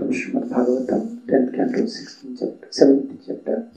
of Srimad Bhagavatam, 10th canto, 16th chapter, 7th chapter.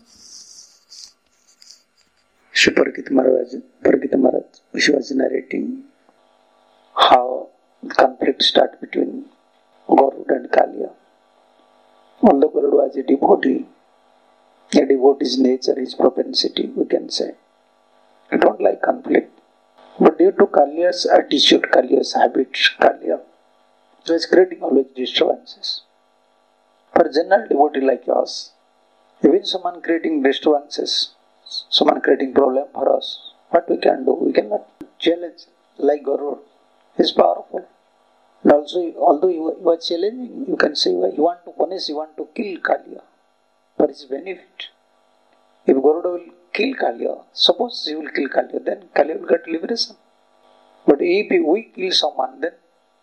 Shri Parikita Maharaj, she was narrating how the conflict started between Garuda and Kaliya. Although Garuda was a devotee's nature, his propensity, we can say. I don't like conflict. But due to Kaliya's attitude, Kaliya's habit, Kaliya was creating always disturbances. For general devotee like us, even someone creating disturbances, someone creating problem for us, what we can do? We cannot challenge like Garuda. He is powerful. And also, although he was challenging, you can say he want to punish, he want to kill Kaliya for his benefit. If Garuda will kill Kaliya, suppose he will kill Kaliya, then Kaliya will get liberation. But if we kill someone, then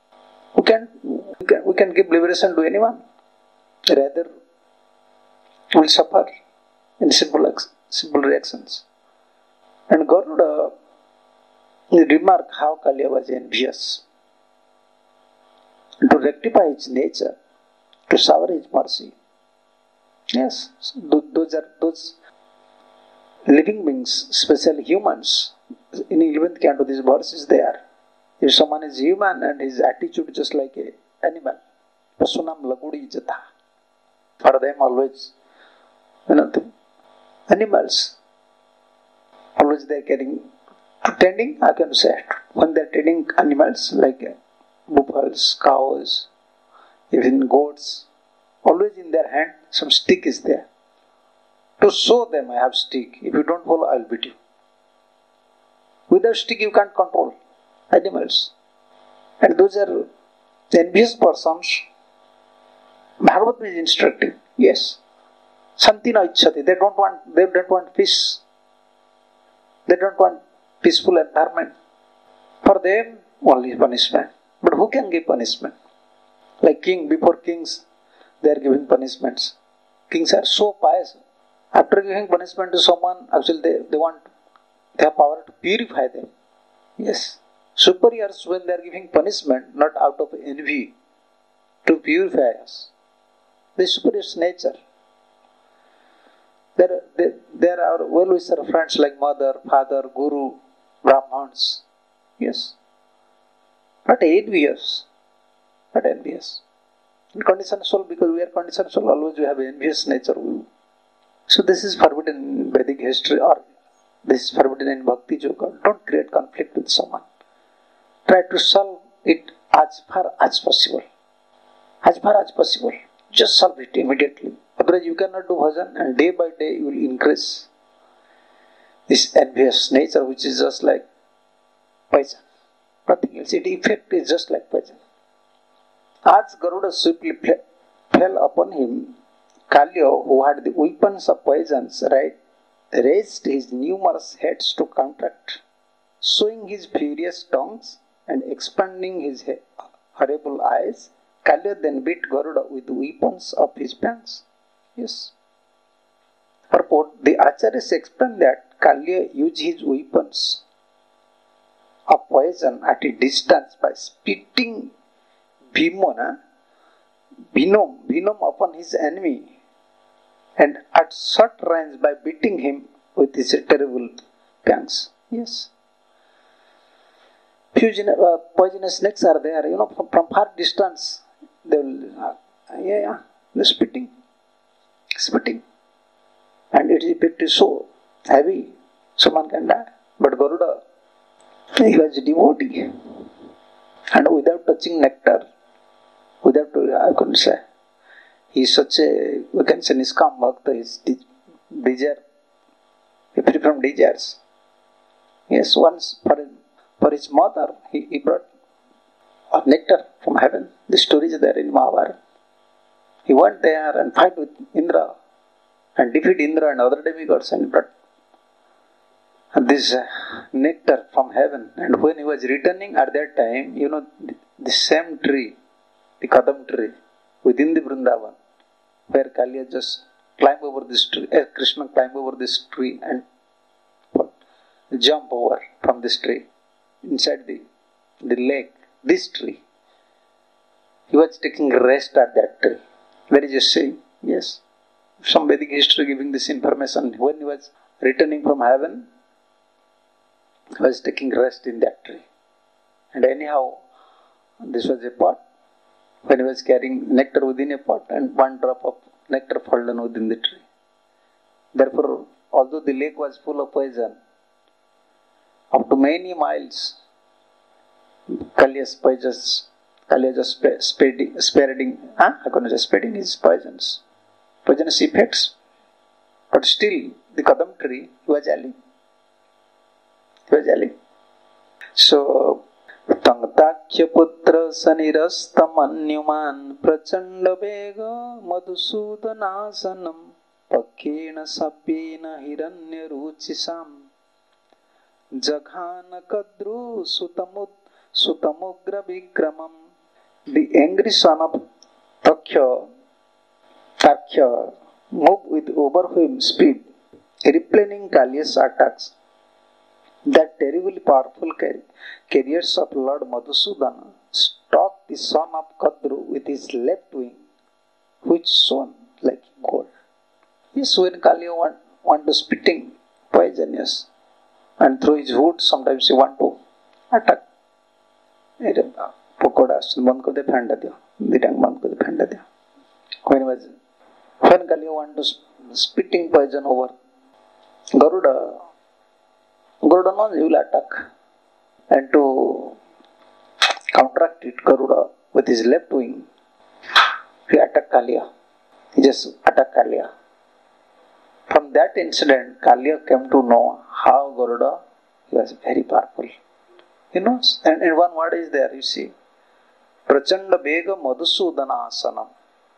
we can give liberation to anyone. Rather, we will suffer in simple reactions. And Garuda remarked how Kaliya was envious. To rectify his nature, to shower his mercy. Yes, those living beings, especially humans. In 11th canto, this verse is there. If someone is human and his attitude just like an animal, pasunam lagudi jata. For them always, the animals, always they are tending, I can say, when they are tending animals like buffaloes, cows, even goats, always in their hand some stick is there. To show them I have stick. If you don't follow, I will beat you. Without stick you can't control animals. And those are envious persons. Bhagavad is instructing. Yes. Santina ichchati. They don't want peace. They don't want peaceful environment. For them, only punishment. But who can give punishment? Like before kings, they are giving punishments. Kings are so pious. After giving punishment to someone, actually they have power to purify them. Yes. Superiors, when they are giving punishment, not out of envy, to purify us. The superior's nature. There are well-wisher friends like mother, father, guru, brahmans. Yes. Not envious. Not envious. In conditioned soul, because we are conditioned soul, always we have envious nature. So this is forbidden in Vedic history, or this is forbidden in Bhakti Yoga. Don't create conflict with someone. Try to solve it as far as possible. As far as possible. Just solve it immediately. Otherwise you cannot do bhajan, and day by day you will increase this envious nature, which is just like poison. Nothing else. Its effect is just like poison. As Garuda swiftly fell upon him, Kaliya, who had the weapons of poisons, raised his numerous heads to counteract, showing his furious tongues and expanding his horrible eyes. Kaliya then beat Garuda with the weapons of his pants. Yes. Purport: the Acharyas explain that Kaliya used his weapons of poison at a distance by spitting venom upon his enemy, and at short range by beating him with his terrible pangs. Yes. Few poisonous snakes are there, from far distance they will, the spitting, and its effect is so heavy, someone can die. But Garuda, he was a devotee, and without touching nectar, I couldn't say, he is such a, we can say, Niskam Bhakta, he is desire, free from desires. Yes, once for his mother, he brought nectar from heaven. The story is there in Mahabharata. He went there and fight with Indra and defeat Indra and other demigods and brought this nectar from heaven. And when he was returning at that time, the same tree, the Kadam tree, within the Vrindavan, where Kaliya just climbed over this tree, Krishna climbed over this tree and jump over from this tree inside the lake, this tree. He was taking rest at that tree. There is a saying, yes. Some Vedic history giving this information. When he was returning from heaven, he was taking rest in that tree. And anyhow, this was a pot. When he was carrying nectar within a pot, and one drop of nectar fallen within the tree. Therefore, although the lake was full of poison, up to many miles, Kaliya just spreading his poisons, poisonous effects. But still, the Kadam tree, he was yelling. So, Tangtakya putra sanirastam anyuman prachanda vega madhusudanasanam pakhena sapena hiranya ruchisam jaghana kadru sutamugra vikramam. The angry son of Takya moved with overwhelming speed, repelling Kaliya's attacks. That terribly powerful carriers of Lord Madhusudana stalked the son of Kadru with his left wing, which shone like gold. Yes, when Kaliya want to spitting poisonous, and through his wood, sometimes he want to attack. When Kaliya want to spitting poison over Garuda knows he will attack. And to counteract it, Garuda with his left wing, he attacked Kaliya. He just attacked Kaliya. From that incident, Kaliya came to know how Garuda was very powerful. He knows. And one word is there, you see. Prachanda Vega Madhusudana Asanam.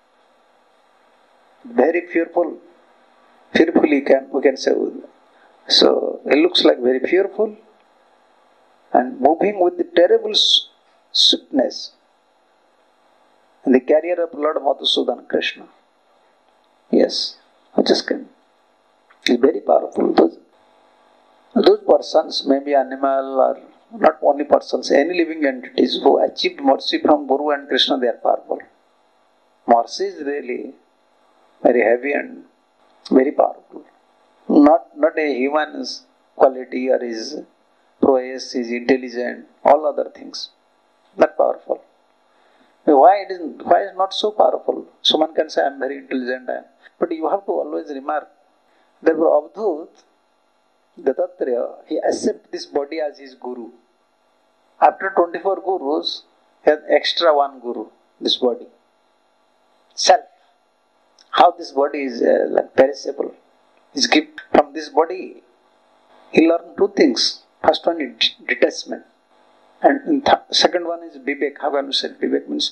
Very fearfully we can say. So, it looks like very fearful and moving with the terrible swiftness. And the carrier of Lord Madhusudana Krishna. Yes, I just came. He's very powerful. Those persons, maybe animal or not only persons, any living entities who achieved mercy from Guru and Krishna, they are powerful. Mercy is really very heavy and very powerful. Not a human's quality or his prowess, his intelligence, all other things. Not powerful. Why is not so powerful? Someone can say, I am very intelligent, but you have to always remark. Therefore, Avadhut, Dattatreya, he accepts this body as his guru. After 24 gurus, he has extra one guru, this body. Self. How this body is like perishable. From this body, he learned two things. First one is detachment. And second one is Vivek. How can you say Vivek means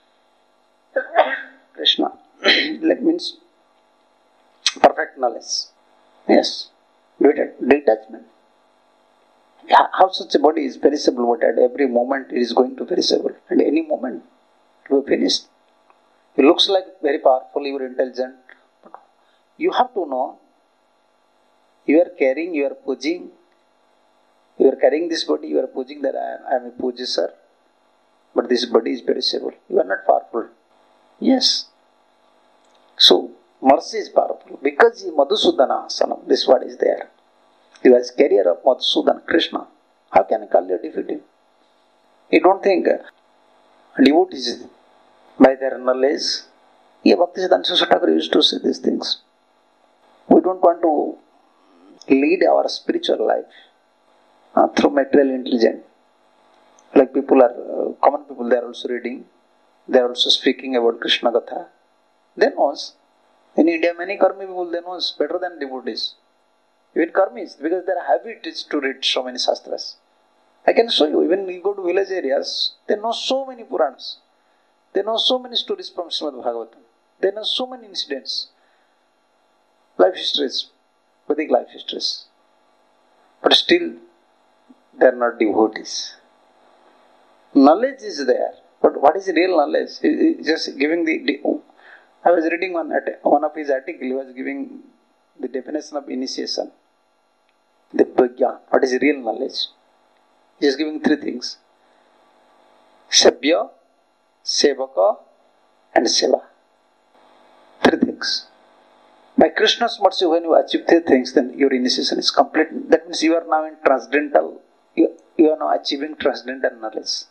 Krishna. Like means perfect knowledge. Yes. Detachment. How such a body is perishable, but at every moment it is going to perishable. And any moment it will be finished. It looks like very powerful, you are intelligent. But you have to know, you are carrying this body, you are pushing that I am a Pujisar, but this body is perishable. You are not powerful. Yes. So, mercy is powerful. Because he Madhusudana Sanam, this word is there. He was carrier of Madhusudana Krishna. How can Kaliya defeat him? You don't think devotees by their knowledge. Yeah, Bhaktisiddhanta Saraswati Thakur used to say these things. We don't want to lead our spiritual life through material intelligence. Like common people, they are also reading, they are also speaking about Krishna Gatha. They know. In India, many karmi people, they know better than devotees. Even karmis, because their habit is to read so many shastras. I can show you, even you go to village areas, they know so many Puranas. They know so many stories from Srimad Bhagavatam. They know so many incidents. Life histories, Vedic life histories. But still, they are not devotees. Knowledge is there. But what is real knowledge? Just giving I was reading one of his articles, he was giving the definition of initiation. The Prajna. What is real knowledge? He is giving three things. Sabhya, Sevaka and Seva. things. By Krishna's mercy, when you achieve three things, then your initiation is complete. That means you are now in transcendental, you are now achieving transcendental knowledge.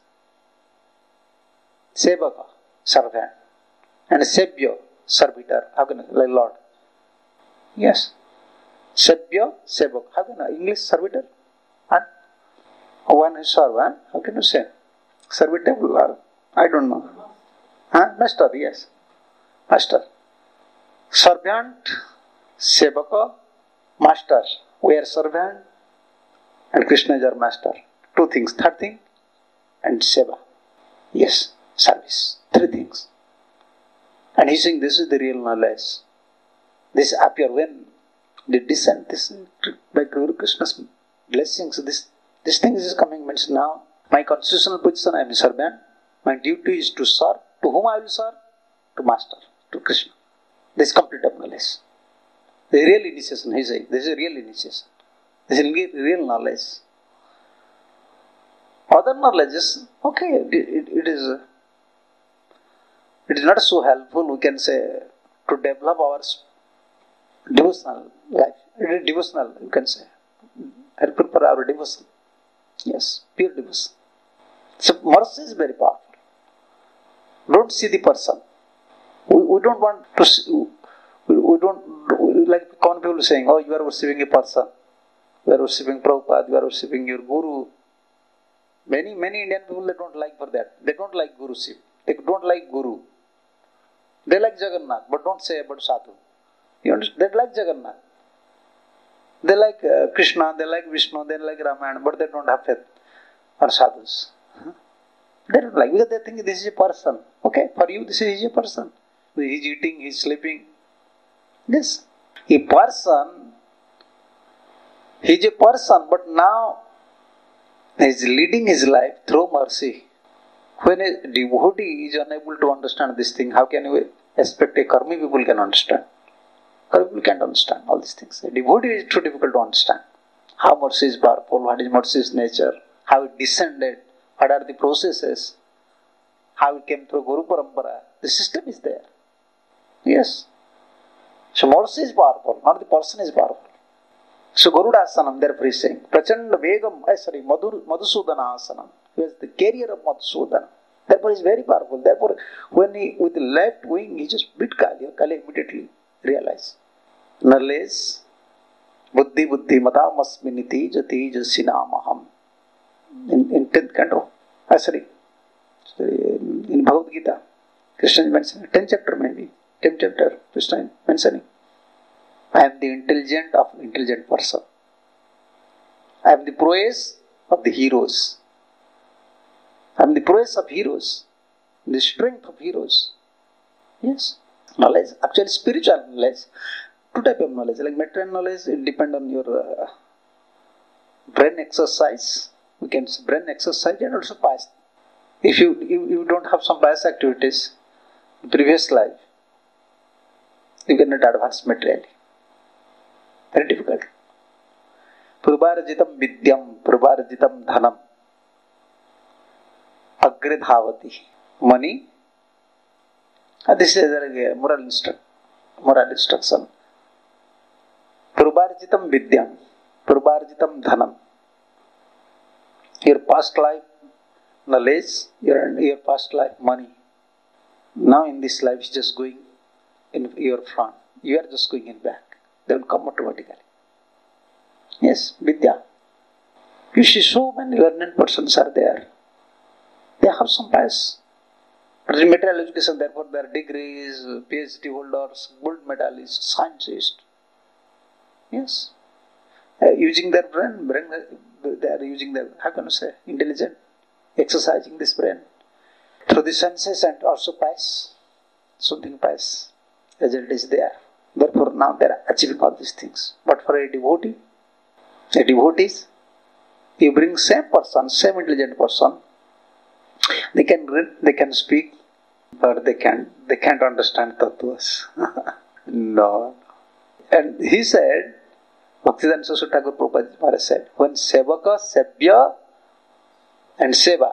Sevaka, servant. And Sebya, servitor. How can I, like Lord? Yes. Sebya, Sevak. How can I, English, servitor? And one who serve, huh? How can you say? Servitable or, I don't know. Huh? Master, yes. Master. Servant, Sevaka, master. We are servant and Krishna is our master. Two things. Third thing, and Seva. Yes, service. Three things. And he's saying this is the real knowledge. This appear when they descend, this by Guru Krishna's blessings. This thing is coming means now my constitutional position, I am a servant. My duty is to serve. To whom I will serve? To Master, to Krishna. This complete of knowledge. The real initiation, he is saying. This is real initiation. This is real knowledge. Other knowledge is, okay, it is not so helpful, we can say, to develop our devotional life. It is devotional, you can say. Helpful for our devotion. Yes, pure devotion. So, mercy is very powerful. Don't see the person. We don't want to see, we don't, like common people saying, oh, you are worshipping a person. You are worshipping Prabhupada, you are worshipping your Guru. Many Indian people, they don't like for that. They don't like Guruship. They don't like Guru. They like Jagannath, but don't say about Sadhu. You understand? They like Jagannath. They like Krishna, they like Vishnu, they like Ramayana, but they don't have faith or sadhus. They don't like, because they think this is a person. Okay, for you this is a person. He is eating, he is sleeping. Yes. A person, he is a person, but now he is leading his life through mercy. When a devotee is unable to understand this thing, how can you expect a karmi people can understand? Karmi people can't understand all these things. A devotee is too difficult to understand. How mercy is powerful, what is mercy's nature, how it descended, what are the processes, how it came through Guru Parampara. The system is there. Yes. So mercy is powerful, not the person is powerful. So Garudasanam, therefore he is saying, Prachanda Vegam, Madhusudana Asanam. He was the carrier of Madhusudana. Therefore he is very powerful. Therefore, when he, with the left wing, he just beat Kali. Kali immediately realized. Knowledge, Buddhi, Matamasminiti, Jati, Jasinamaham. In 10th canto, in Bhagavad Gita, Krishna is mentioning, 10th chapter maybe, 10th chapter, Krishna is mentioning, I am the intelligent of intelligent person. I am the prowess of the heroes. I am the prowess of heroes, the strength of heroes. Yes. Knowledge, actually spiritual knowledge, two types of knowledge, like material knowledge, it depends on your brain exercise. We can say brain exercise and also past. If you don't have some past activities, previous life, you cannot advance materially. Very difficult. Purvarjitam vidyam, purvarjitam dhanam, agre dhavati. Money. This is a moral instruction. Purvarjitam vidyam, purvarjitam dhanam. Your past life knowledge, your past life money. Now in this life is just going in your front. You are just going in back. They will come automatically. Yes, Vidya. You see so many learned persons are there. They have some past. But in material education, therefore their degrees, PhD holders, gold medalists, scientists. Yes. Using their brain, they are using their, how can you say, intelligent, exercising this brain. Through the senses and also pass. Something pass. Result is there. Therefore now they are achieving all these things. But for a devotee, you bring same person, same intelligent person, they can read, they can speak, but they can't understand tattvas. No. And he said, Bhaktivedanta Saraswati Thakur Prabhupada Maharaj said, when Sevaka, Sebya and Seva,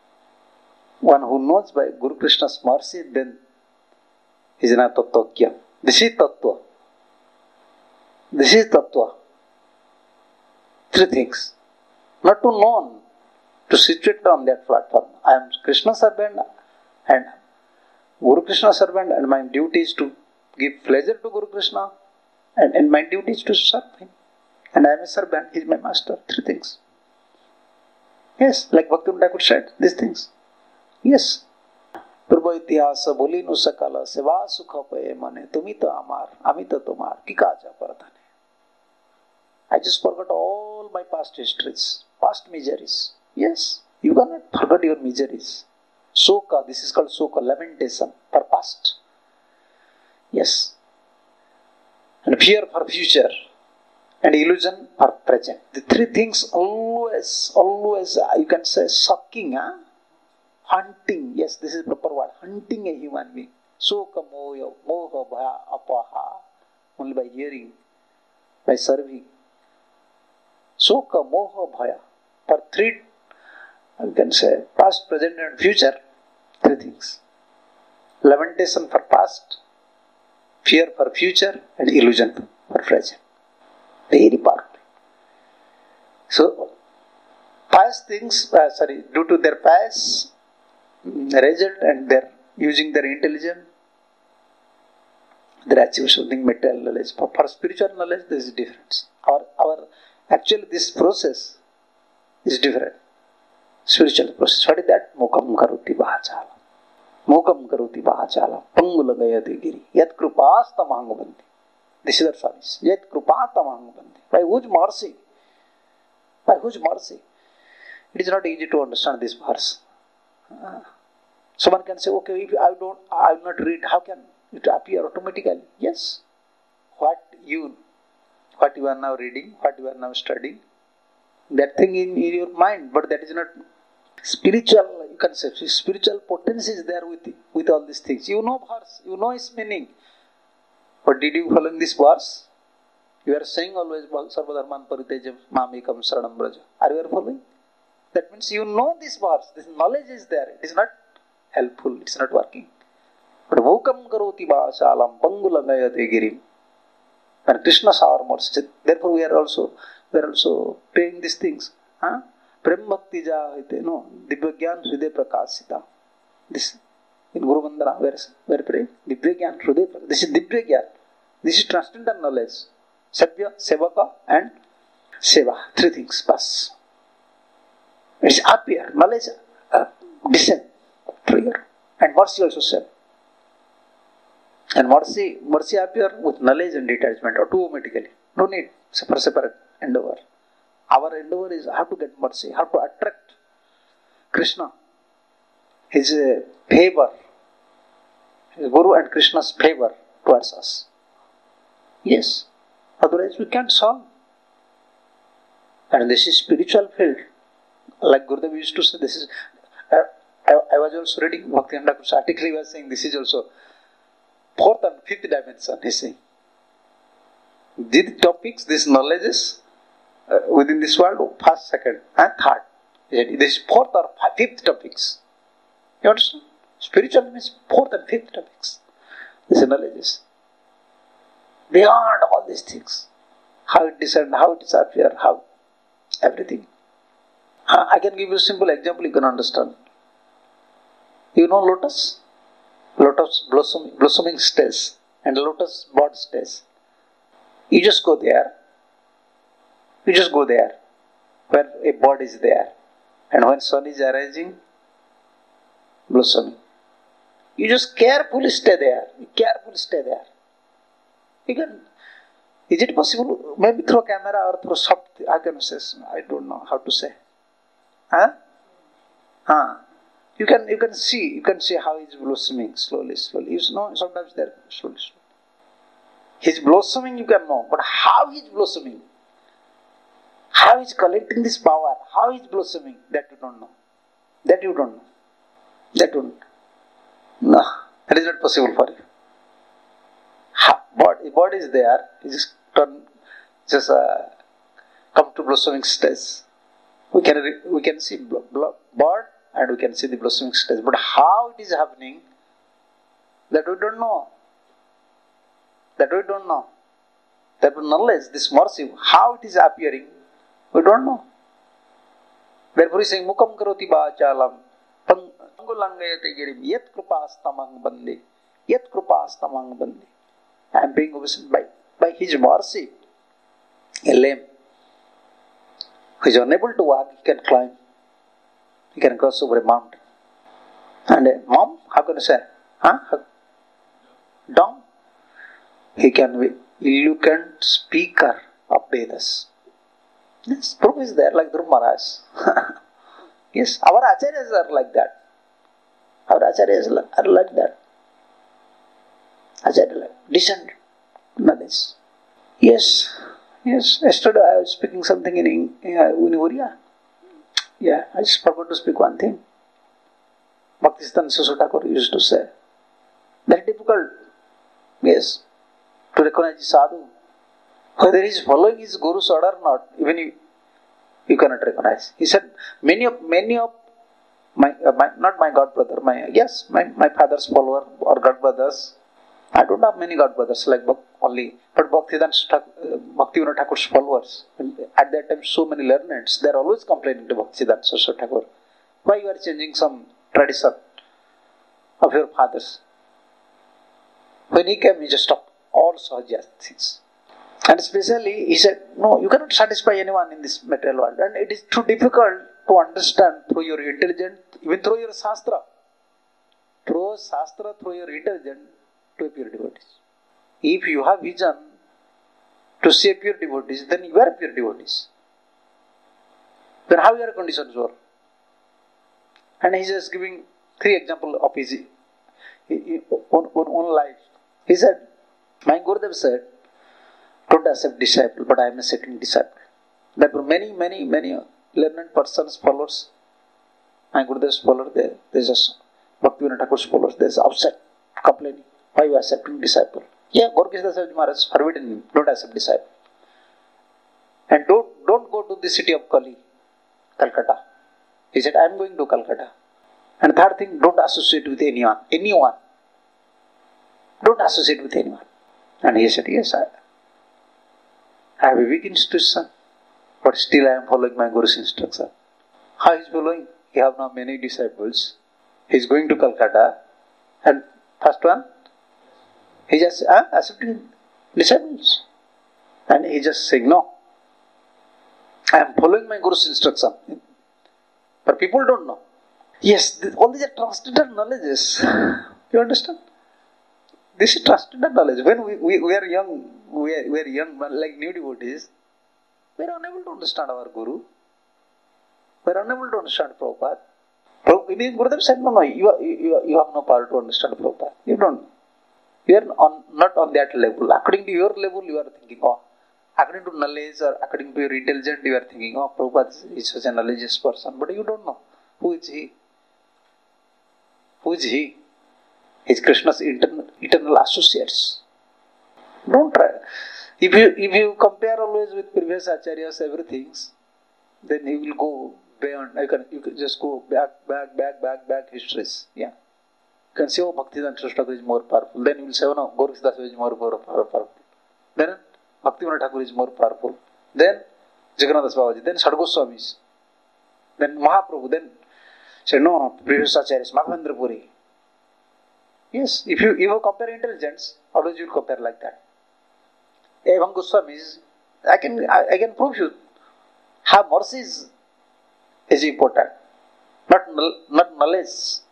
one who knows by Guru Krishna's mercy, then he is not Tattvagyam. This is Tattva. This is Tattva. Three things. Not to know, to situate on that platform. I am Krishna's servant and Guru Krishna's servant, and my duty is to give pleasure to Guru Krishna, and my duty is to serve him. And I am a servant, he is my master. Three things. Yes, like Bhaktivinoda Thakur said, these things. Yes. Purva itihasa boli nu sakala seva sukha paye mane tumita amar amita tumar kikaja paradhane. I just forgot all my past histories, past miseries. Yes, you cannot forget your miseries. Soka, this is called soka, lamentation for past. Yes. And fear for future. And illusion for present. The three things always, you can say, sucking, hunting. Yes, this is the proper word. Hunting a human being. Soka moha bhaya apaha. Only by hearing, by serving. Soka moha bhaya. For three, you can say, past, present and future. Three things. Lamentation for past, fear for future, and illusion for present. Very powerful. So, past things, due to their past result and their using their intelligence, they achieve something material knowledge. For spiritual knowledge, there is a difference. Actually, this process is different. Spiritual process. What is that? Mukam karoti vachala. Mukam karoti vachala. Pangulagayate giri. Yat krupasta mangabanti. This is the service. Yet krupata mangabanti. By whose mercy? By whose mercy? It is not easy to understand this verse. Someone can say, okay, if I will not read, how can it appear automatically? Yes. What you are now reading, what you are now studying, that thing in your mind, but that is not spiritual, you can say, spiritual potency is there with all these things. You know verse, you know its meaning. But did you follow this verse? You are saying always, Sarvadharman paritejam mamekam saranam braja. Are you following? That means you know this verse, this knowledge is there. It is not helpful, it is not working. But vokam karoti vasalam pangulagayate girim. And Krishna saw our mercy. Therefore we are also praying these things. Prem bhakti jahite, no, Divyagyan Hriday Prakasita. This in Guru Vandana, where pray? Divyagyan Hriday Prakasita. This is Divyagyan. This is transcendental knowledge. Sabya, Sevaka and Seva. Three things pass. It is appear. Knowledge descend. Prayer. And mercy also said. And mercy appear with knowledge and detachment automatically. No need for separate endeavor. Our endeavor is how to get mercy, how to attract Krishna, his favor, his Guru and Krishna's favor towards us. Yes, otherwise we can't solve. And this is spiritual field. Like Gurudev used to say, this is. I was also reading Bhaktivinoda Thakur's article. He was saying this is also fourth and fifth dimension. He's saying these topics, these knowledges within this world, first, second, and third. This is fourth or fifth topics. You understand? Spiritual means fourth and fifth topics. These knowledges. Beyond all these things. How it descends, how it disappears, how everything. I can give you a simple example you can understand. You know lotus? Lotus blossoming stage and lotus bud stage. You just go there. Where a bud is there. And when sun is arising, blossoming. You just carefully stay there. You can. Is it possible? Maybe through camera or through soft. I can say. I don't know how to say. You can see how he is blossoming slowly. You know, sometimes there slowly. His blossoming you can know, but how he is blossoming, how he is collecting this power, how he is blossoming, that you don't know. No, that is not possible for you. Body is there, he just come to blossoming stage. We can see bud and we can see the blossoming stage. But how it is happening, that we don't know. That we don't know. That knowledge, this mercy, how it is appearing, we don't know. Therefore he is saying, Mukam karoti bācālam, pangulangayate girim, yet krupastamang bandi, yet krupastamang bandi. I am being obedient by his mercy. A lame who is unable to walk, he can climb. He can cross over a mountain. And a mom, how can you say? Dumb. He can be eloquent speaker of Vedas. Yes, proof is there, like Dhruv Maharaj. Yes, our acharyas are like that. Our acharyas are like that. Acharya, decent knowledge. Yes. Yesterday I was speaking something in Oriya. Yeah, I just forgot to speak one thing. Bhaktisiddhanta Saraswati Thakur used to say, very difficult, yes, to recognize the sadhu. Whether he is following his guru's order or not, even you cannot recognize. He said, many of my not my god brother, my father's follower or god brothers. I don't have many god brothers like only, but Bhaktivinoda Thakur's followers. At that time, so many learneds, they are always complaining to Bhaktisiddhanta Saraswati Thakur. Why you are changing some tradition of your fathers? When he came, he just stopped all Sahaja things. And especially, he said, no, you cannot satisfy anyone in this material world. And it is too difficult to understand through your intelligence, even through your Shastra. Through your intelligence, to pure devotees. If you have vision to see pure devotees, then you are pure devotees. Then how your conditions were? And he is just giving 3 examples of his own life. He said, my Gurudev said, don't accept disciple, but I am accepting disciple. Therefore, many learned persons, followers, my Gurudev's followers, they just Bhaktivinoda Thakur's followers, they just upset, complaining. Why you are accepting disciple? Yeah, Gaurkishore Das Maharaj forbidden him, don't accept disciple. And don't go to the city of Kali, Calcutta. He said, I am going to Calcutta. And third thing, don't associate with anyone. Don't associate with anyone. And he said, yes, I have a weak institution, but still I am following my Guru's instruction. How he is following? He have now many disciples. He is going to Calcutta, and first one, he just accepting disciples. And he just saying, no, I am following my Guru's instruction. But people don't know. Yes, all these are transcendental knowledges. You understand? This is transcendental knowledge. When we are young, we are young, like new devotees, we are unable to understand our Guru. We are unable to understand Prabhupada. Gurudev said, no, you have no power to understand Prabhupada. You don't. You are not on that level. According to your level, you are thinking, according to knowledge or according to your intelligence, you are thinking, Prabhupada is such a knowledgeous person. But you don't know. Who is he? Who is he? He is Krishna's eternal associates. Don't try. If you compare always with previous acharyas, everything, then you will go beyond. You can just go back histories. Yeah. You can say, Bhaktisiddhanta Saraswati Thakur is more powerful. Then you will say, no, Gaurkishore Das is more powerful. Then Bhaktivinoda Thakur is more powerful. Then Jagannath Das Babaji. Then Sadgoswamis. Then Mahaprabhu. Then say, no, previous acharyas, Madhavendra Puri. Yes, if you compare intelligence, always you will compare like that. Among Goswamis, I can prove you how mercy is important, not knowledge.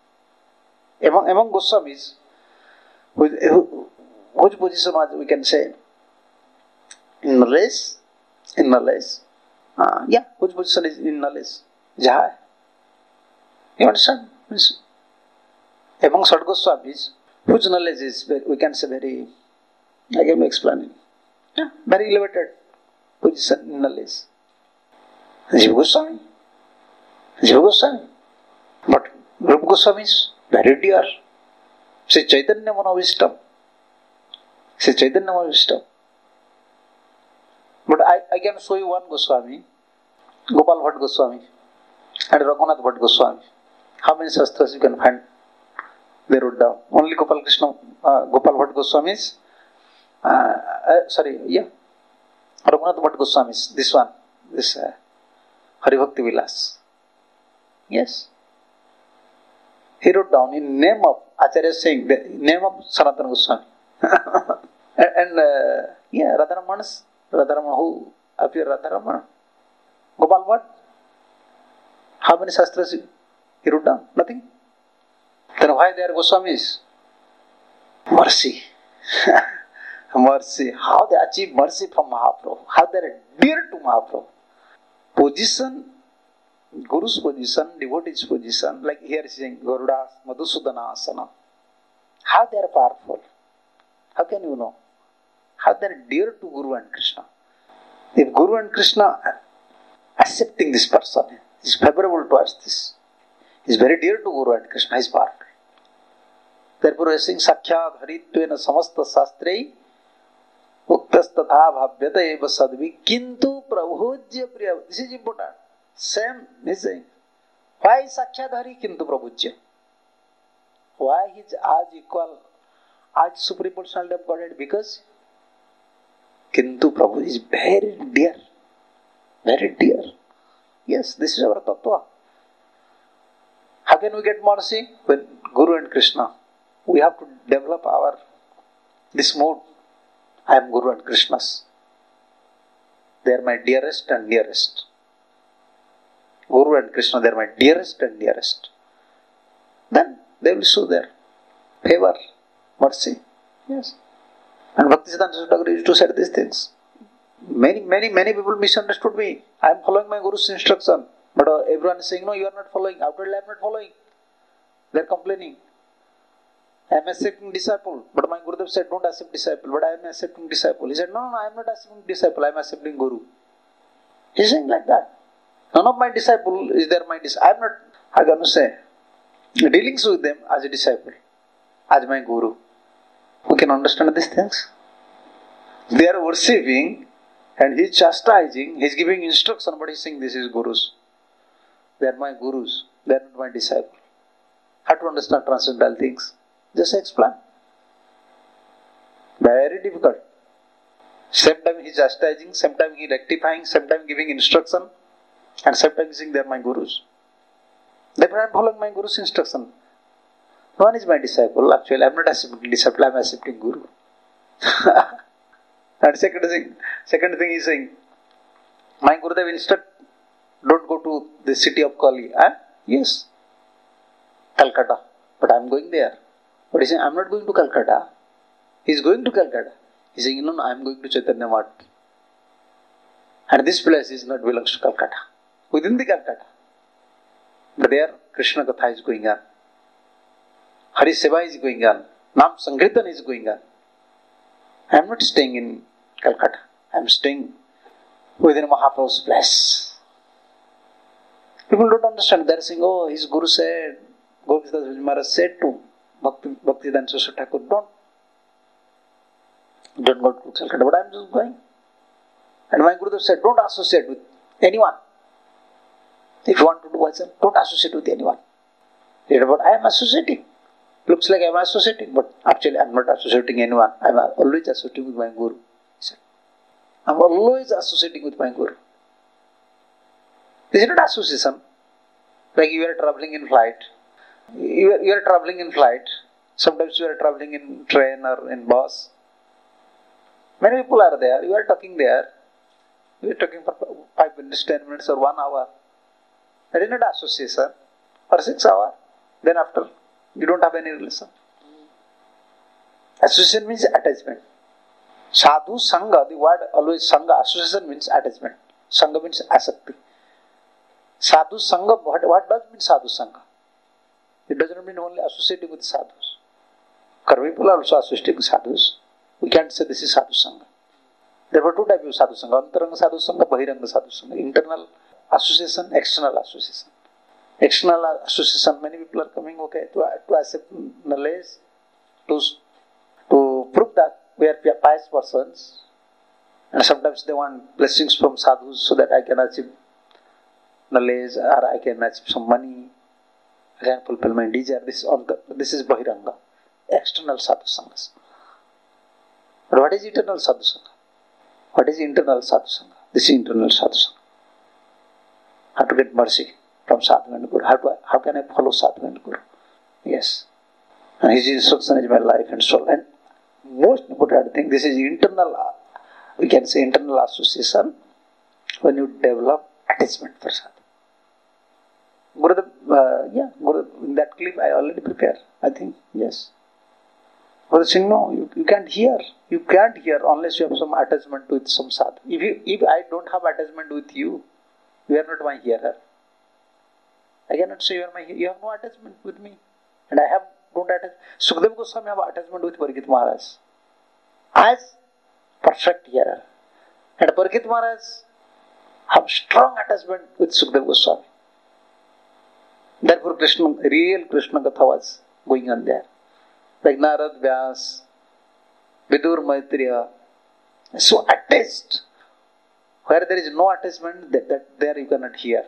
Among Goswamis, which position was we can say in knowledge? Which position is in knowledge? Jaha. You understand? Among Sad Goswamis, whose knowledge is, we can say, very, I can explain it. Yeah, very elevated position in knowledge. Jiva Goswami. But Rupa Goswami is very dear. Sri Chaitanya Manovistam. But I can show you one Goswami, Gopal Bhatt Goswami and Raghunath Bhatt Goswami. How many shastras you can find? They wrote down. Only Gopal Bhatt Goswamis Raghunath Bhatt Goswami's, this one, this Haribhakti Vilas. Yes. He wrote down in name of Acharya Singh, the name of Sanatana Goswami. and Radharamana, who appeared Radharamana? Gopal Bhatt. How many shastras he wrote down? Nothing. Then why they are Goswamis? Mercy. Mercy. How they achieve mercy from Mahaprabhu. How they are dear to Mahaprabhu. Position, Guru's position, devotee's position, like here is saying Garuda, Madhusudana Asana. How they are powerful. How can you know? How they are dear to Guru and Krishna. If Guru and Krishna accepting this person, is favorable towards this, is very dear to Guru and Krishna, is powerful. Therefore, he is saying Sakhyad Haritvena Samasta Sastrei Uktas Tatha Bhavyata Eva Sadvi Kintu Prabhujya Priya. This is important. Same, he is saying. Why Sakhyad Hari Kintu Prabhujya? Why he is as equal as Supreme Personality of Godhead? Because Kintu Prabhu is very dear. Very dear. Yes, this is our tattva. How can we get mercy? When Guru and Krishna. We have to develop this mood. I am Guru and Krishna's. They are my dearest and nearest. Guru and Krishna, they are my dearest and nearest. Then they will show their favor, mercy. Yes. And Bhaktisiddhanta Thakur used to say these things. Many people misunderstood me. I am following my Guru's instruction. But everyone is saying, no, you are not following. Outwardly I am not following. They are complaining. I am accepting disciple. But my Gurudev said, don't accept disciple. But I am accepting disciple. He said, no, I am not accepting disciple. I am accepting Guru. He is saying like that. None of my disciple is there my disciple. I am not, I am going to say, dealings with them as a disciple. As my Guru. We can understand these things. They are worshipping and he is chastising. He is giving instruction, but he is saying this is Gurus. They are my Gurus. They are not my disciple. How to understand transcendental things? Just explain. Very difficult. Same time he is chastising, same time he is rectifying, same time giving instruction, and same time saying they are my Gurus. Therefore I am following my Guru's instruction. No one is my disciple. Actually, I am not accepting disciple, I am accepting Guru. And second thing he is saying, my Gurudev instruct, don't go to the city of Kali. Yes, Calcutta. But I am going there. But he is saying, I am not going to Calcutta. He is going to Calcutta. He is saying, no, I am going to Chaitanya Math. And this place is not belongs to Calcutta. Within the Calcutta. But there, Krishna Katha is going on. Hari Seva is going on. Nam Sankirtan is going on. I am not staying in Calcutta. I am staying within Mahaprabhu's place. People don't understand. They are saying, oh, his Guru said, Govindas Maharaj said to Bhaktisiddhanta Thakur, don't go to Calcutta, but I am just going. And my Gurudev said, don't associate with anyone. If you want to do bhajan, don't associate with anyone. But I am associating. Looks like I am associating, but actually I am not associating anyone. I am always associating with my Guru. He said, I am always associating with my Guru. This is not association. Like you are travelling in flight. You are travelling in flight. Sometimes you are travelling in train or in bus. Many people are there. You are talking there. You are talking for 5 minutes, 10 minutes or 1 hour. That is not association. For 6 hours. Then after, you don't have any relation. Association means attachment. Sadhu Sangha, the word always Sangha, association means attachment. Sangha means asakti. Sadhu Sangha, what does mean Sadhu Sangha? It does not mean only associating with sadhus. Karmi people are also associating with sadhus. We can't say this is Sadhu Sangha. There were 2 types of Sadhu Sangha. Antaranga Sadhu Sangha, Bahiranga Sadhu Sangha. Internal association, external association. External association, many people are coming, to accept knowledge, to prove that we are pious persons. And sometimes they want blessings from sadhus so that I can achieve knowledge or I can achieve some money. I can fulfill my desire. This is Bahiranga. External sadhu sanghas. But what is eternal sadhusanga? What is internal sadhusanga? This is internal sadhusanga. How to get mercy from sadhu and guru? How can I follow sadhu and guru? Yes. And his instruction is my life and soul. And most important thing, this is internal, we can say internal association when you develop attachment for sadhu. Gurudev, in that clip I already prepared, I think, yes. Gurudev saying, no, you can't hear. You can't hear unless you have some attachment with some sadhu. If I don't have attachment with you, you are not my hearer. I cannot say you are my hearer. You have no attachment with me. And I don't attach. Sukadeva Goswami have attachment with Parikshit Maharaj as perfect hearer. And Parikshit Maharaj have strong attachment with Sukadeva Goswami. Therefore, real Krishna Katha was going on there. Like Narad, Vyas, Vidur, Maitreya. So attached. Where there is no attachment, that there you cannot hear.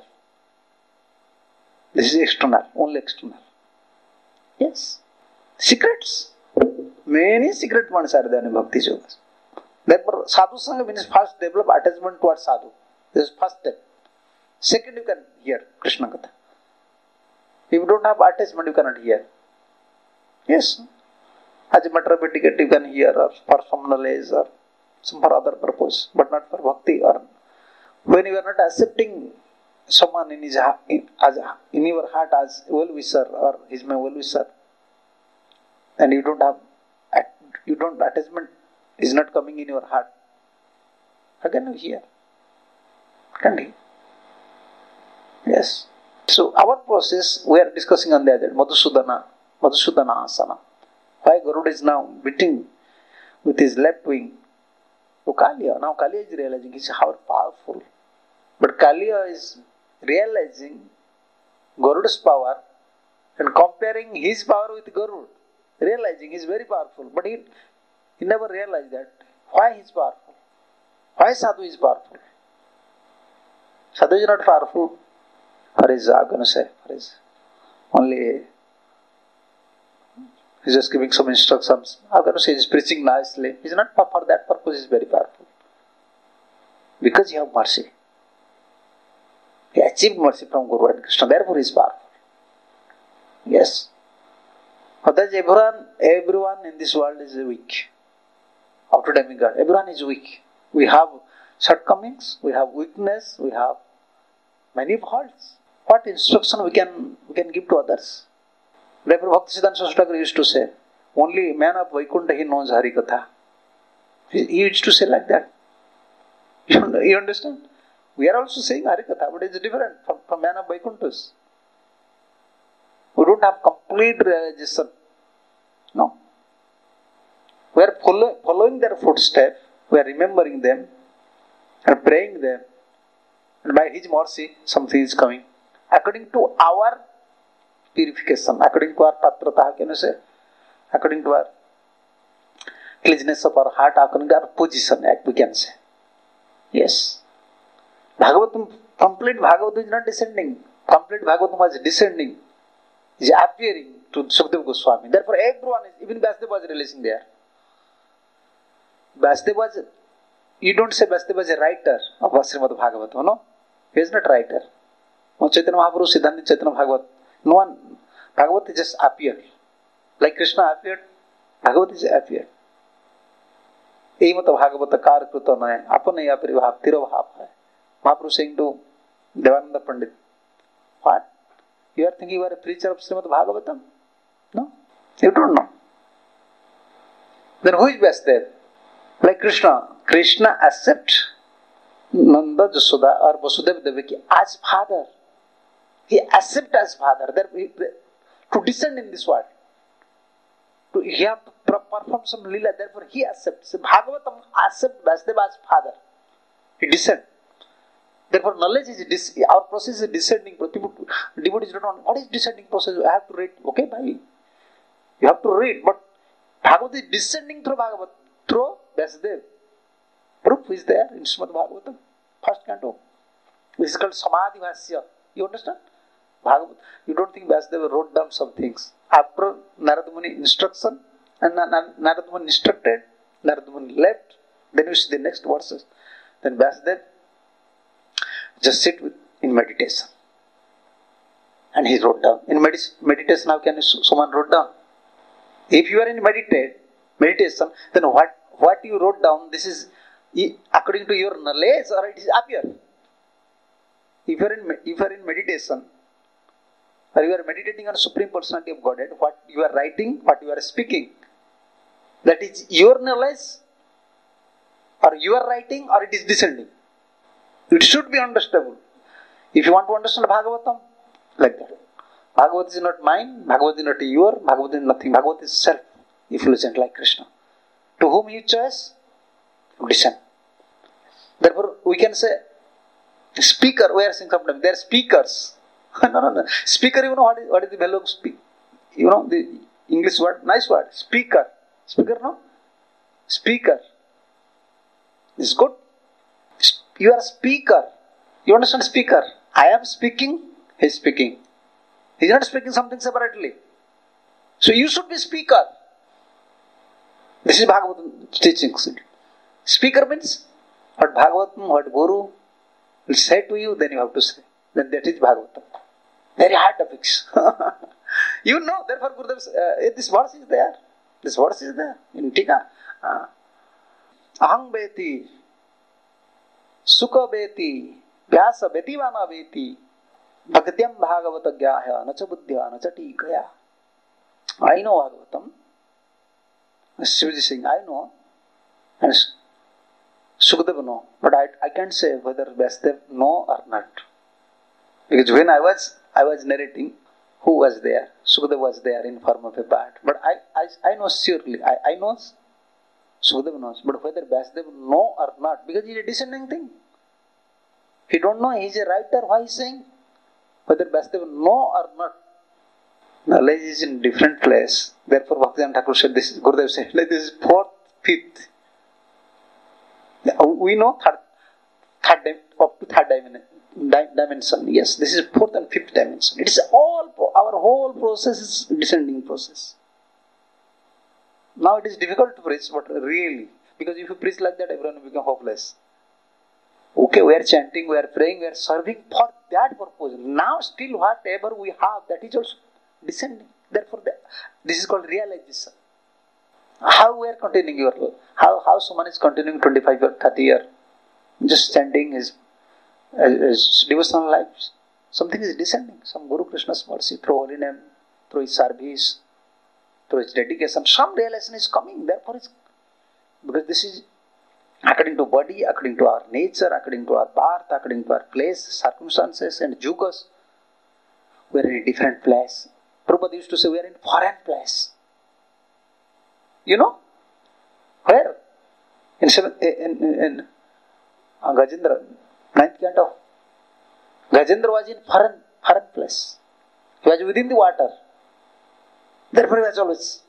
This is external, only external. Yes. Secrets. Many secret ones are there in Bhakti Yoga. Therefore, Sadhu Sangha means first develop attachment towards Sadhu. This is first step. Second, you can hear Krishna Katha. If you don't have attachment, you cannot hear. Yes. As a matter of etiquette, you can hear, or for some knowledge, or some for other purpose, but not for bhakti. Or when you are not accepting someone in your heart as well-wisher, or he is my well-wisher, and you don't attachment is not coming in your heart, how can you hear? Can't hear. Yes. So our process, we are discussing on that Madhusudana asana. Why Garuda is now beating with his left wing to Kaliya. Now Kaliya is realizing how powerful. But Kaliya is realizing Garuda's power and comparing his power with Garuda. Realizing he is very powerful. But he never realized that. Why he is powerful? Why Sadhu is powerful? Sadhu is not powerful for his, only he's just giving some instructions. He's preaching nicely. He's not for that purpose, he's very powerful. Because he has mercy. He achieved mercy from Guru and Krishna, therefore he is powerful. Yes. Otherwise, everyone in this world is weak. Up to demigod, everyone is weak. We have shortcomings, we have weakness, we have many faults. What instruction we can give to others? Therefore, Bhaktisiddhanta Saraswati Thakur used to say, only man of Vaikuntha he knows Hari Katha. He used to say like that. You understand? We are also saying Hari Katha, but it's different from man of Vaikuntha. We don't have complete realization. No. We are following their footsteps, we are remembering them and praying them, and by His mercy, something is coming. According to our purification, according to our patrata, can you say? According to our cleanness of our heart, according to our position, we can say. Yes. Bhagavatam, complete Bhagavatam is not descending. Complete Bhagavatam was descending, is appearing to Sukadeva Goswami. Therefore, everyone is, even Vyasdeva was releasing there. Vyasdeva was, you don't say Vyasdeva was a writer of Srimad Bhagavatam, no? He is not a writer. Chaitanya Mahaprabhu, Siddhanta Chaitanya Bhagavat. No one, Bhagavat just appeared. Like Krishna appeared, Bhagavat is appeared. यही मतलब Bhagavat car कृत नय अपन या परिभाव तिरभाव है. Mahaprabhu saying to Devananda Pandit, what? You are thinking you are a preacher of Srimad Bhagavatam? No? You don't know. Then who is Vyasdeva? Like Krishna accepts Nanda, Jasoda or Vasudeva Devaki as father. He accepts as father. To descend in this world. He have to perform some lila, therefore he accepts. Bhagavatam accepts Vyasdeva as father. He descends. Therefore knowledge is, our process is descending. Devotees don't know, what is descending process? I have to read. Okay, bhai. You have to read, but Bhagavad is descending through Bhagavat, through Vyasdeva. Proof is there in Srimad Bhagavatam, first canto. This is called Samadhi Bhasya. You understand? Bhagavat. You don't think Vyasdeva wrote down some things. After Narada Muni instruction, and Narada Muni instructed, Narada Muni left. Then you see the next verses. Then Vyasdev just sit in meditation. And he wrote down. In meditation, how can someone wrote down? If you are in meditation, then what you wrote down, this is according to your knowledge or it is appear. If you are in meditation, or you are meditating on Supreme Personality of Godhead, what you are writing, what you are speaking, that is your knowledge, or you are writing, or it is descending. It should be understandable. If you want to understand Bhagavatam, like that. Bhagavad is not mine, Bhagavad is not your, Bhagavad is nothing. Bhagavad is self-effulgent like Krishna. To whom you choose, listen. Therefore, we can say, speaker, we are saying sometimes, they are speakers. No. Speaker, you know what is the value of speak? You know the English word, nice word, speaker. Speaker, no? Speaker. Is good. You are speaker. You understand speaker? I am speaking, he is speaking. He is not speaking something separately. So you should be speaker. This is Bhagavatam teaching. Speaker means what Bhagavatam, what Guru will say to you, then you have to say. Then that is Bhagavatam. Very hard topics. You know, therefore Gurudev, this verse is there. This verse is there in Tika. Aham beti, sukha beti, vyasa betivana beti, bhaktyam bhagavata gyahya, nacha buddhya, nacha tikaya. I know Bhagavatam. Shivaji is saying, I know. And Sukadeva know. But I can't say whether Vyasdev know or not. Because when I was narrating, who was there? Sukadeva was there in form of a bat. But I know surely. I know Sukadeva knows. But whether Vyasdev know or not, because he is a descending thing. He don't know he is a writer, why he is saying? Whether Vyasdev know or not. Knowledge is in different place. Therefore, Bhaktivedanta Thakur said this, Gurudev said, like this is fourth, fifth. We know third up to third dimension. Yes, this is fourth and fifth dimension. It is all, our whole process is descending process. Now it is difficult to preach, but really, because if you preach like that, everyone will become hopeless. Okay, we are chanting, we are praying, we are serving for that purpose. Now still whatever we have, that is also descending. Therefore, this is called realization. How we are continuing your life? How someone is continuing 25 or 30 years, just chanting his devotional lives. Something is descending. Some Guru Krishna's mercy through holy name, through his service, through his dedication. Some realization is coming. Therefore, because this is according to body, according to our nature, according to our birth, according to our place, circumstances, and yugas. We are in a different place. Prabhupada used to say we are in a foreign place. You know? Where? In Gajendra, 9th canto. Gajendra was in foreign place. He was within the water. Therefore he was always.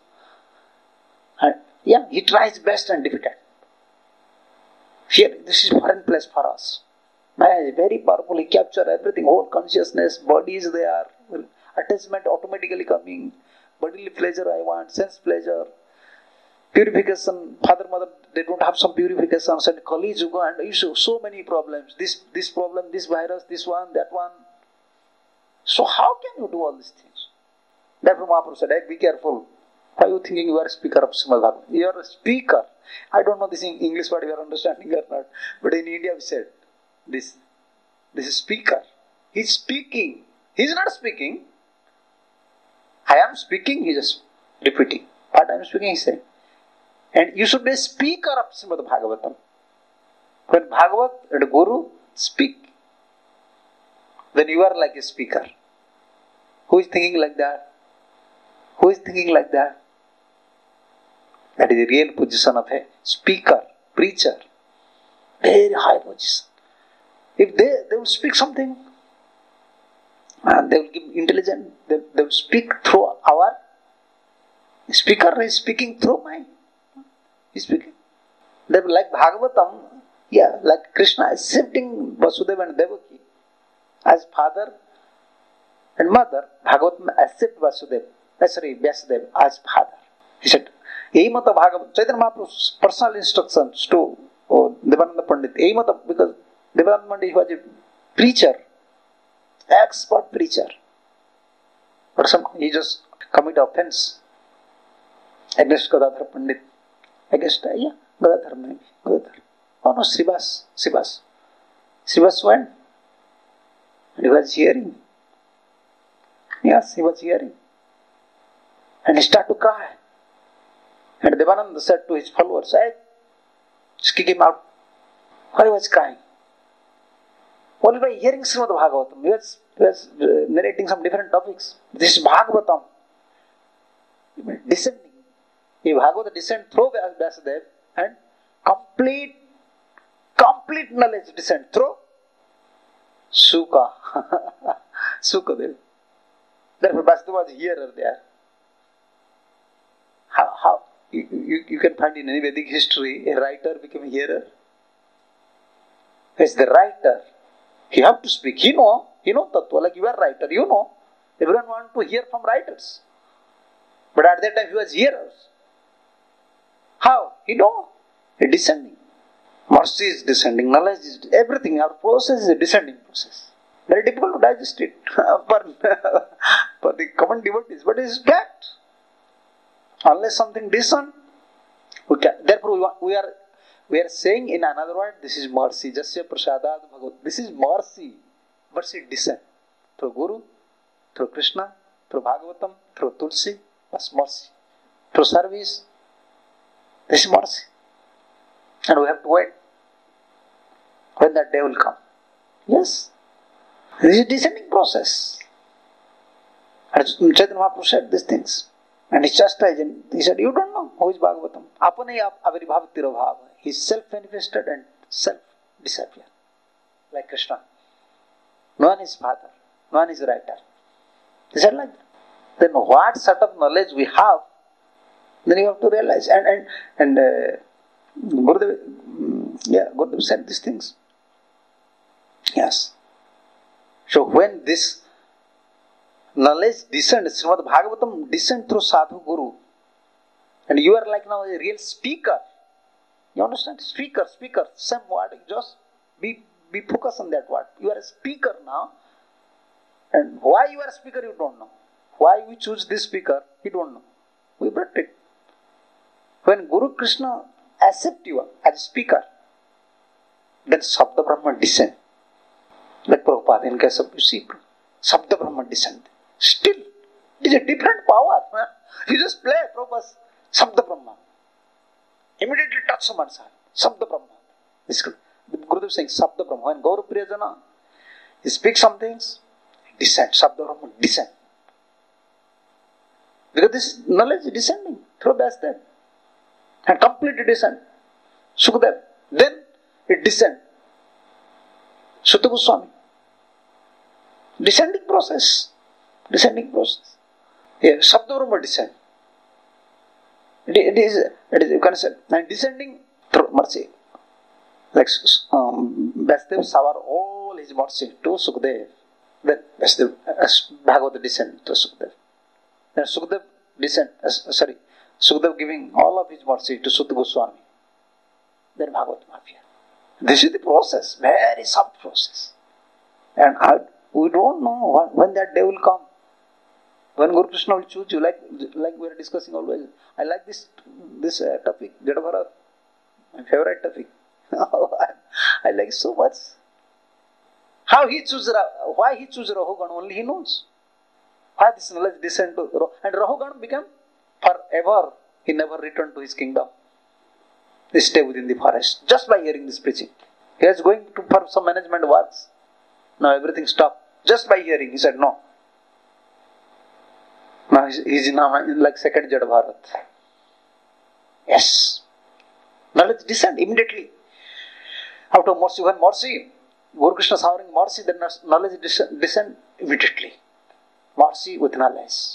He tries best and defeated. Here, this is foreign place for us. Man, very powerful. He captures everything, whole consciousness, body is there, attachment automatically coming, bodily pleasure I want, sense pleasure, purification, father, mother, they don't have some purifications, and Kali Yuga and issue, so many problems, this problem, this virus, this one, that one. So how can you do all these things? Therefore Mahaprabhu said, hey, be careful. Why are you thinking you are a speaker of Srimad Bhagavatam? You are a speaker. I don't know this in English word you are understanding or not, but in India we said, this is speaker. He is speaking. He is not speaking. I am speaking, he is just repeating. What I am speaking, he is saying. And you should be a speaker of Srimad Bhagavatam. When Bhagavat and Guru speak, then you are like a speaker. Who is thinking like that? Who is thinking like that? That is the real position of a speaker, preacher. Very high position. If they will speak something, and they will give intelligence, they will speak through our speaker is speaking through mine. He is speaking. They will like Bhagavatam, like Krishna accepting Vasudeva and Devaki as father and mother. Bhagavatam accept Vyasdev as father. He said, यही मत भागवत चैतन्य महाप्रभु's personal instructions to Devananda Pandit. यही मत, because Devananda Pandit was a preacher, expert preacher. But somehow he just commit offense against Gadadhar Pandit. Against, Gadadhar maybe. Gadadhar. Oh no, Srivas went. And he was hearing. Yes, he was hearing. And he started to cry. And Devananda said to his followers, hey, just kick him out. Why he was crying? Only by hearing Srimad Bhagavatam. He was narrating some different topics. This is Bhagavatam. Descending. He Bhagavata descend through Vyasadeva and complete knowledge descent through Suka. Sukadev. Therefore Vyasadeva was hearer there. How you can find in any Vedic history a writer became a hearer? As the writer, you have to speak. He know tattva, like you are writer, you know. Everyone want to hear from writers. But at that time he was hearers. How? He know. He descending. Mercy is descending, knowledge is everything. Our process is a descending process. Very difficult to digest it for the common devotees, but it is fact. Unless something descend, we can. Therefore, we are saying in another word, this is mercy. Jasya prasadat bhagavat. This is mercy. Mercy descend through Guru, through Krishna, through Bhagavatam, through Tulsi. That's mercy. Through service. This is mercy. And we have to wait when that day will come. Yes. This is a descending process. And Chaitanya Mahaprabhu said these things. And he chastised him. He said, you don't know who is Bhagavatam. Apane aviribhav tirobhav. He is self-manifested and self-disappear. Like Krishna. No one is father. No one is writer. He said like that. Then what sort of knowledge we have, then you have to realize. And Gurudev said these things. Yes. So when this knowledge descends, Srimad Bhagavatam descends through Sadhu Guru, and you are like now a real speaker. You understand? Speaker, same word. Just be focused on that word. You are a speaker now, and why you are a speaker you don't know. Why we choose this speaker, we don't know. We brought it. When Guru Krishna accept you as a speaker, then Sabda Brahma descend. Like Prabhupada, in case of you see, Sabda Brahma descend. Still, it is a different power. You just play Prabhupada's Sabda Brahma. Immediately touch someone's heart. Sabda Brahma. Gurudev is saying Sabda Brahma. When Gaura Priyajana, he speaks some things, descend. Sabda Brahma descend. Because this knowledge is descending through Vyasadeva. And completely descend. Sukadev. Then it descend. Sutta Goswami. Descending process. Yeah, Sabda Brahma descend. It is you can say, and descending through mercy. Like Vyasadeva shower all his mercy to Sukadev. Then Vyasadeva, Bhagavata descend to Sukadev. Then Sukadev Sukadev giving all of his mercy to Sutta Goswami. Then Bhagavatam appear. This is the process, very soft process. And we don't know when that day will come. When Guru Krishna will choose you, like we are discussing always. I like this topic, Jada Bharat, my favorite topic. I like it so much. Why he chooses Rahugan, only he knows. Why this knowledge descend to Rahugan, and Rahugan became forever. He never returned to his kingdom. He stayed within the forest just by hearing this preaching. He was going to for some management works. Now everything stopped just by hearing. He said no. Now he's now like second Jada Bharat. Yes. Knowledge descend immediately. After mercy, when mercy, Guru Krishna showering mercy, then knowledge descend immediately. Mercy with knowledge.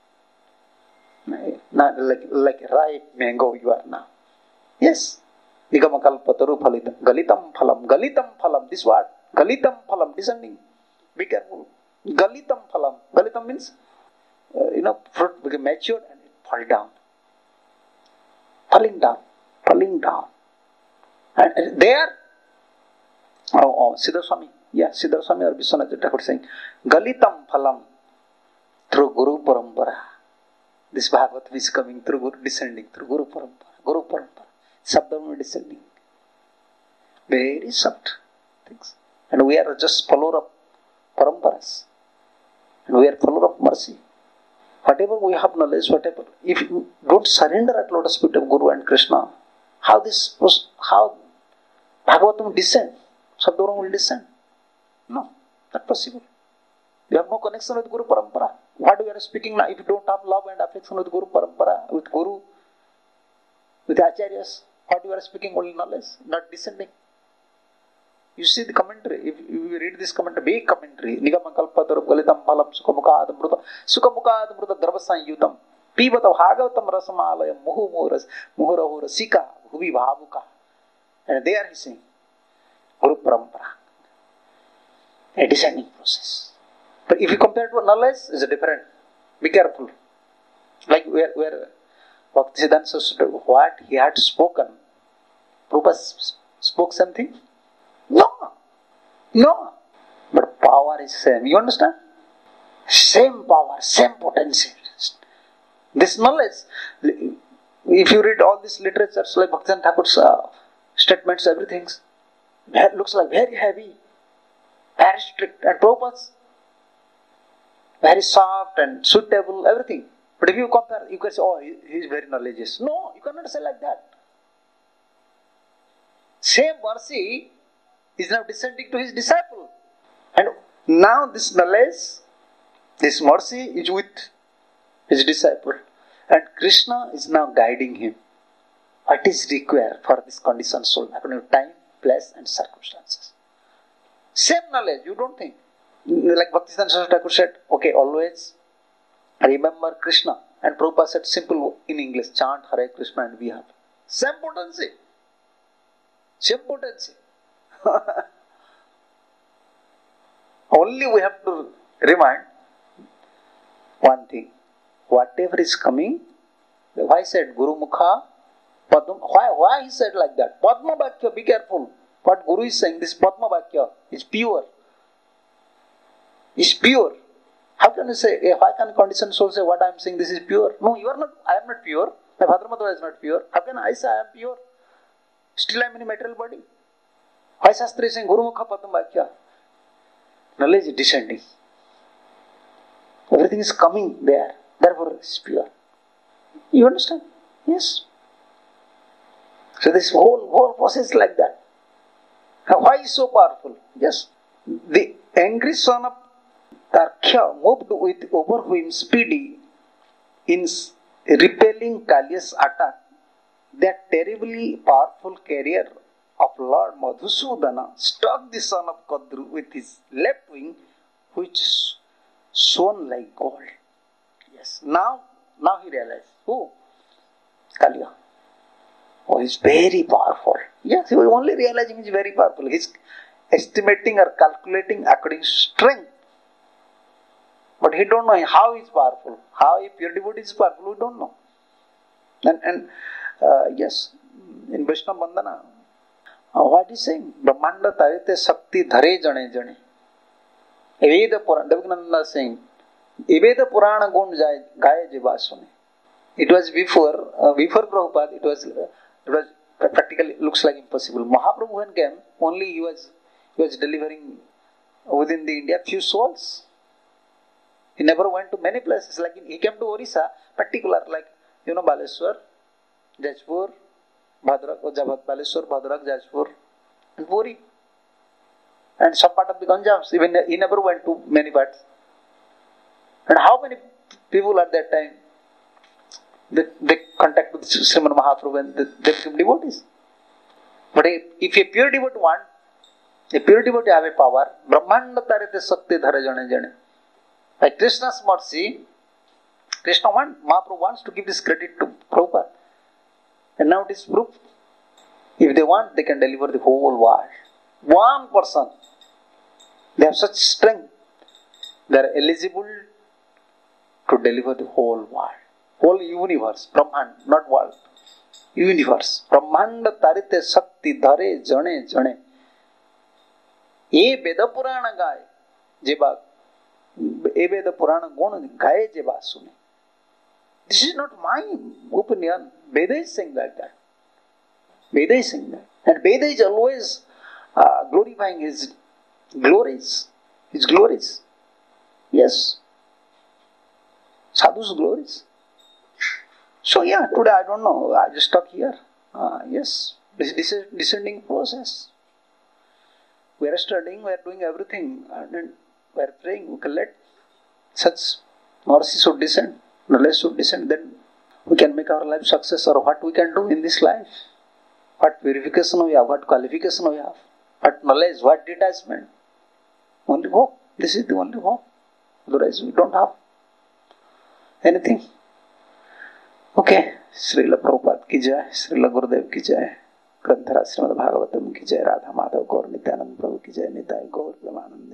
Not like ripe mango you are now. Yes. Nigamakalpataru phalitam. Galitam phalam. This word. Galitam phalam. Descending. Be careful. Galitam phalam. Galitam means, fruit become matured and it fall down. falling down, falling down. And there, Siddhar Swami, Siddhar Swami or Vishwanath Thakur saying, Galitam phalam, through Guru Parampara. This Bhagavatam is coming through Guru, descending through Guru Parampara. Guru Parampara. Sabdam descending. Very soft things. And we are just follower of Paramparas. And we are follower of mercy. Whatever we have knowledge, whatever, if you don't surrender at lotus feet of Guru and Krishna, how Bhagavatam descend? Sabdaram will descend? No, not possible. You have no connection with Guru Parampara. What we are speaking now, if you don't have love and affection with Guru Parampara, with Guru, with Acharyas, what you are speaking only knowledge, not descending. You see the commentary, if you read this commentary, big commentary, Nigamakalpataram Galitam Palam Sukhamukha Adamruta Dravasanyutam Pivata Bhagavatam Rasamalayam Muhurahura Sika Huvi Bhavuka. And there he is saying, Guru Parampara, a descending process. But if you compare to knowledge, it's different. Be careful. Like where Bhaktisiddhanta Saraswati, what he had spoken, Prabhupada spoke something? No. But power is same. You understand? Same power, same potential. This knowledge, if you read all these literatures like Bhaktivinoda Thakur's statements, everything, that looks like very heavy, very strict, and Prabhupada's very soft and suitable, everything. But if you compare, you can say, oh, he is very knowledgeous. No, you cannot say like that. Same mercy is now descending to his disciple. And now this knowledge, this mercy is with his disciple. And Krishna is now guiding him. What is required for this conditioned soul according to time, place and circumstances. Same knowledge, you don't think. Like Bhaktisiddhanta Saraswati Thakur said, okay, always remember Krishna. And Prabhupada said simple in English, chant Hare Krishna and we have. Same potency. Same potency. Only we have to remind one thing. Whatever is coming, why said Guru Mukha, Padma, why he said like that? Padma Bhakya, be careful. What Guru is saying, this Padma Bhakya is pure. Is pure. How can you say, why can conditioned soul say what I am saying this is pure? No, you are not, I am not pure. My Father Madhava is not pure. How can I say I am pure? Still I am in a material body. Why Shastra is saying Guru Mukha Padma Bhakya? Knowledge is descending. Everything is coming there. Therefore it is pure. You understand? Yes. So this whole process is like that. Now why is so powerful? Yes. The angry son of Tarkya moved with overwhelming speedy in repelling Kaliya's attack. That terribly powerful carrier of Lord Madhusudana struck the son of Kadru with his left wing, which shone like gold. Yes. Now he realized, who? Kaliya. Oh, he's very powerful. Yes, he was only realizing he's very powerful. He's estimating or calculating according to strength. But he don't know how he is powerful. How a pure devotee is powerful, we don't know. And yes, in Vaishnava Bandhana, what is saying? Brahmanda tarite sakti dhare jane jane. Eveda Purana, Devakananda is saying, Eveda Purana gun gaye jiva sune. It was before Prabhupada, it was practically looks like impossible. Mahaprabhu when came, only he was delivering within the India few souls. He never went to many places. Like he came to Orissa, particular like Baleshwar, Jajpur, Bhadrak, Baleshwar, Bhadrak, Jajpur, and Puri, and some part of the Ganjams. Even he never went to many parts. And how many people at that time they contact with Srimad Mahaprabhu and they become devotees. But if a pure devotee have a power, Brahmanda tarite sakti dhare jane jane. By Krishna's mercy, Mahaprabhu wants to give this credit to Prabhupada. And now it is proof. If they want, they can deliver the whole world. One person. They have such strength. They are eligible to deliver the whole world. Whole universe. Brahman, not world. Universe, બ્રહ્માંડ તારીતે શક્તિ ધરે જણે જણે એ વેદ પુરાણ ગાય જે બા એ વેદ પુરાણ ગુણ ગાય જે બા સુને. This is not my opinion. Veda is saying like that. Veda is saying that. And Veda is always glorifying his glories. His glories. Yes. Sadhu's glories. So yeah, today I don't know. I just stuck here. Yes. This is descending process. We are studying, we are doing everything. And we are praying. We can let such mercy should descend. Knowledge should descend, then we can make our life success. Or what we can do in this life, what purification we have, what qualification we have, what knowledge, what detachment. Only hope. This is the only hope. Otherwise we don't have anything. Okay. Srila Prabhupada ki jai, Srila Gurudev ki jai, Granthara Srimad Bhagavatam ki jai, Radha Madhav Gaur Nityanand Prabhu ki jai, Nitai Gaur Premanand.